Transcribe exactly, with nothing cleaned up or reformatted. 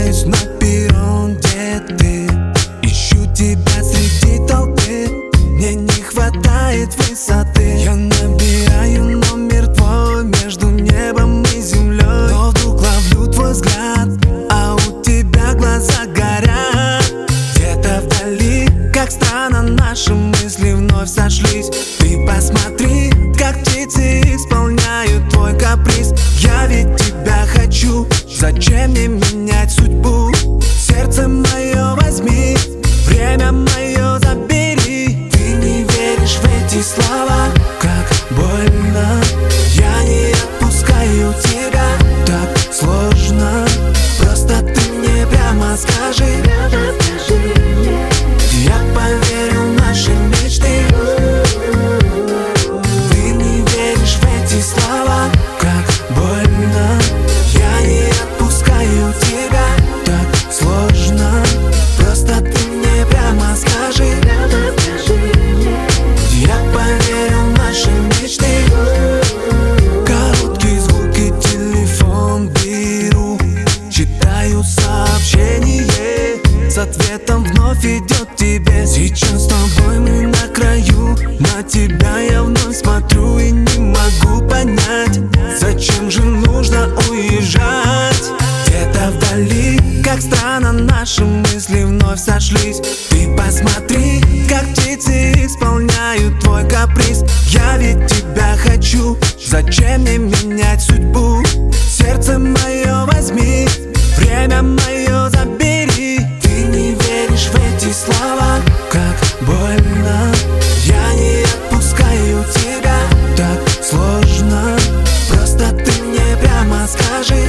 Останусь на перрон, где ты. Ищу тебя среди толпы. Мне не хватает высоты. Я набираю номер твой между небом и землей. Но вдруг ловлю твой взгляд, а у тебя глаза горят. Где-то вдали, как странно, наши мысли вновь сошлись. Ты посмотри, как птицы исполняют твой каприз. Я ведь тебя хочу, зачем мне менять судьбу? Сердце мое возьми, время мое забери. Ты не веришь в эти слова, как больно. Я не отпускаю тебя, так сложно. Просто ты мне прямо скажи, я поверю в наши мечты. Ты не веришь в эти слова, как больно. Я не отпускаю тебя, так сложно. Просто ты мне прямо скажи, я поверю в наши мечты. Короткие звуки, телефон беру, читаю сообщение, с ответом вновь идет тебе. Сейчас с тобой мы на краю, на тебя я вновь смотрю и не могу понять, зачем же нужно уезжать. Где-то вдали, как странно, наши мысли вновь сошлись. Ты посмотри, как птицы исполняют твой каприз. Я ведь тебя хочу, зачем мне менять судьбу? Сердце мое возьми, время мое забери. Ты не веришь в эти слова, как больно. Я не отпускаю тебя, так сложно. Просто ты мне прямо скажи,